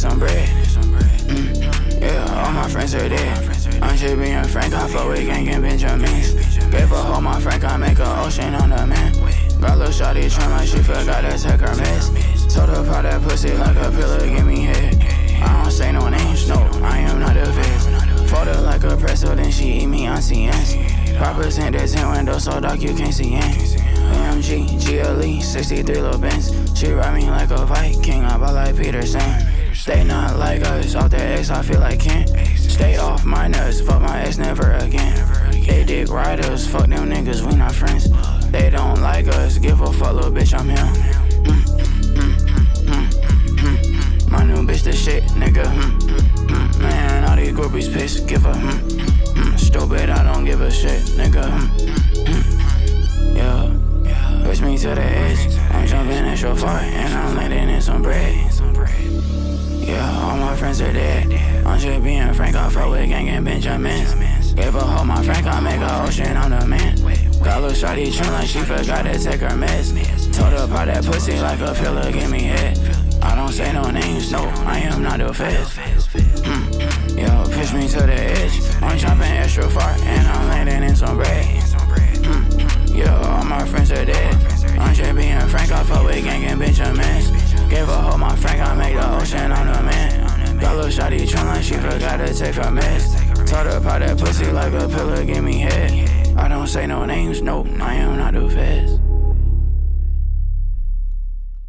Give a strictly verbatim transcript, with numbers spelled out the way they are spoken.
some bread. Mm. Yeah, all my friends are dead. I'm just being frank, I fuck with gang and Benjamins. Gave a hoe my frank, I make a ocean on the man. Got lil' shawty trim like she forgot to take her meds. Told her pop that pussy like a pillow, give me head. I don't say no names, no, I am not a vet. Fold her like a pretzel, then she eat me on C Ns. five percent that's in window, so dark you can't see in. A M G, G L E, sixty-three lil' Benz. She ride me like a Viking, I ball like Peterson. They not like us, off their ex, I feel like Kent. Stay off my nuts, fuck my ex, never again. They dick riders, fuck them niggas, we not friends. They don't like us, give a fuck, little bitch, I'm him. Mm, mm, mm, mm, mm. My new bitch, the shit, nigga. Mm, mm, man, all these groupies pissed, give a mm, mm, stupid, I don't give a shit, nigga. Mm, mm, yeah, push me to the edge. I'm jumping extra far, and I'm landing in some bread. Yeah, all my friends are dead. I'm just being frank, I fuck with gang and Benjamins. Gave a hoe my frank, I make a ocean on the man. Got lil' shawty trim like she forgot to take her meds. Told her pop that pussy like a pillow, give me head. I don't say no names, no, I am not the feds. Mm. Yo, push me to the edge. I'm jumping extra far, and I'm landing in some bread. Mm. Yo, all my friends are dead. I'm just being frank, I fuck with gang and Benjamins. Gave a hoe my frank, I make the ocean on the man. Got lil' shawty trim like she forgot to take her meds. Told her pop that pussy like a pillow, give me head. I don't say no names, no, I am not the feds.